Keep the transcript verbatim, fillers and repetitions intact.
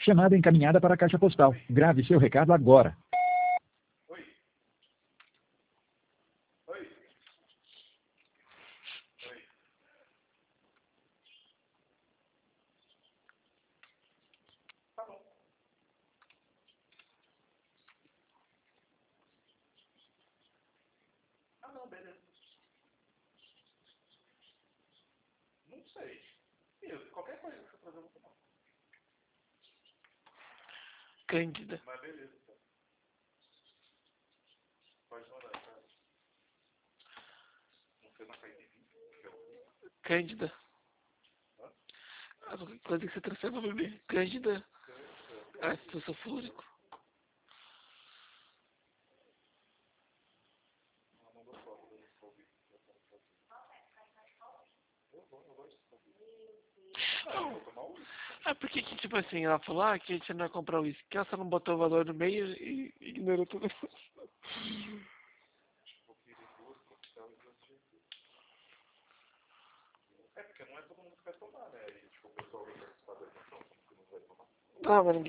Chamada encaminhada para a caixa postal. Grave seu recado agora. Oi. Oi. Oi. Tá bom. Ah, não, beleza. Não sei. Ih, qualquer coisa que você trazer, eu vou tomar. Cândida. Mas beleza, então. Pode mandar, cara. Não sei na caixinha. Cândida. Hã? Ah, qualquer coisa que você trouxer pra beber. Cândida. Ácido sulfúrico. Não, não dou foto, eu não sou ouvido. Eu vou, eu gosto de ouvir. Ah, eu vou tomar um. Ah, porque que, tipo assim, ela falou ah, que a gente não ia comprar uísque, que ela só não botou o valor no meio e ignorou tudo. Vou querer duas coquetel e duas cervejas. É, porque não é todo mundo que vai tomar, né? E, tipo, o pessoal vai participar da reunião, como que não vai tomar? Ah, mas ninguém